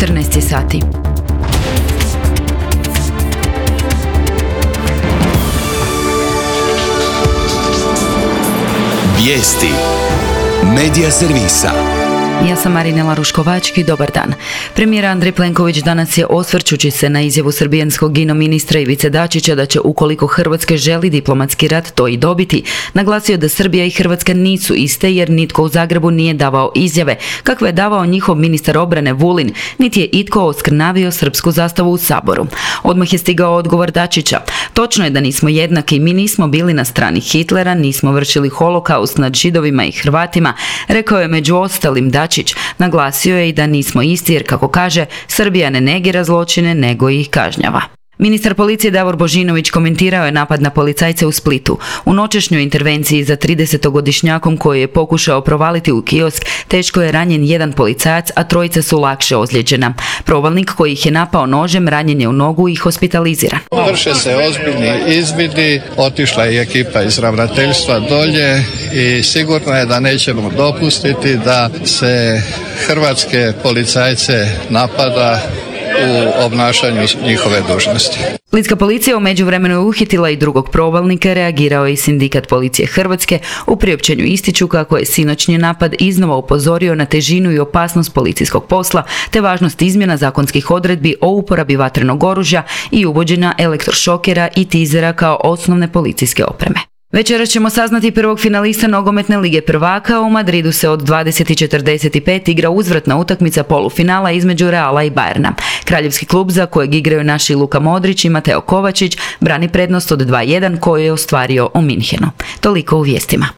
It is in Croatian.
14 sati. Vijesti Medija servisa. Ja sam Marinela Ruškovački, dobar dan. Premijer Andrej Plenković danas je, osvrćući se na izjavu srbijanskog ino-ministra Ivice Dačića da će, ukoliko Hrvatska želi diplomatski rat, to i dobiti, naglasio da Srbija i Hrvatska nisu iste jer nitko u Zagrebu nije davao izjave kakve je davao njihov ministar obrane Vulin, niti je itko oskrnavio srpsku zastavu u Saboru. Odmah je stigao odgovor Dačića. Točno je da nismo jednaki, mi nismo bili na strani Hitlera, nismo vršili holokaust nad Židovima i Hrvatima, rekao je među ostalim Dačić. Naglasio je i da nismo isti jer, kako kaže, Srbija ne negira zločine nego ih kažnjava. Ministar policije Davor Božinović komentirao je napad na policajce u Splitu. U noćašnjoj intervenciji za 30-godišnjakom koji je pokušao provaliti u kiosk, teško je ranjen jedan policajac, a trojica su lakše ozlijeđena. Provalnik koji ih je napao nožem ranjen je u nogu i hospitaliziran. Vrše se ozbiljni izvidi, otišla je ekipa iz ravnateljstva dolje i sigurno je da nećemo dopustiti da se hrvatske policajce napada u obnašanju njihove dužnosti. Splitska policija u međuvremenu je uhitila i drugog provalnika, reagirao je i Sindikat policije Hrvatske. U priopćenju ističu kako je sinoćnji napad iznova upozorio na težinu i opasnost policijskog posla, te važnost izmjena zakonskih odredbi o uporabi vatrenog oružja i uvođenja elektrošokera i tizera kao osnovne policijske opreme. Večeras ćemo saznati prvog finalista nogometne lige prvaka. U Madridu se od 20:45 igra uzvratna utakmica polufinala između Reala i Bayerna. Kraljevski klub, za kojeg igraju naši Luka Modrić i Mateo Kovačić, brani prednost od 2:1 koju je ostvario u Minhenu. Toliko u vijestima.